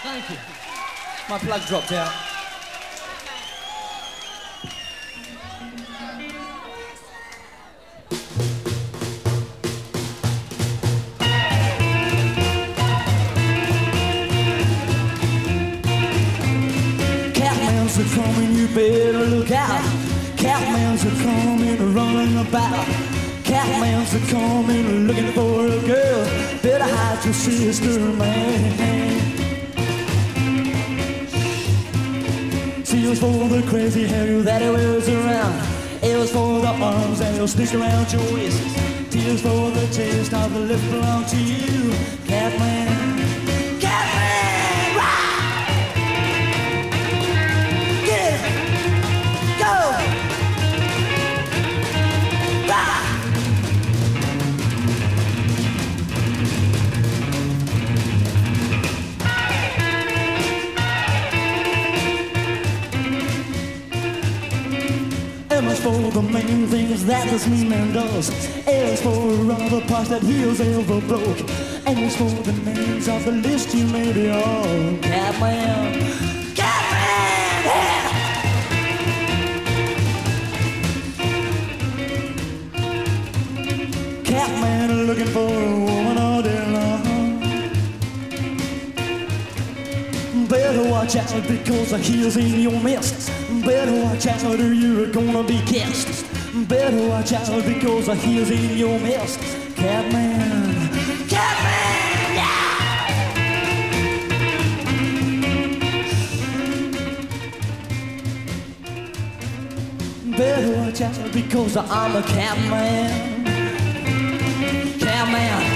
Thank you. My plug dropped out. Catman's a coming, you better look out. Catman's a coming, running about. Catman's a coming, looking for a girl. Better hide your sister, man. Tears for the crazy hair that he wears around. L's for the arms that he'll stick around your waist. Tears for the taste of the lips belong to you, Catman. M is for the main things that this mean man does. L is for all the parts that heels ever broke. N is for the names of the list you made it all. Catman, Catman, yeah! Catman looking for a woman all day long. Better watch out because the heels in your midst. Better watch out or you're gonna be kissed. Better watch out because the heels in your midst. Catman, Catman, yeah! Better watch out because I'm a Catman. Catman.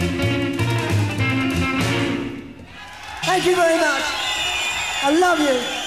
Thank you very much. I love you.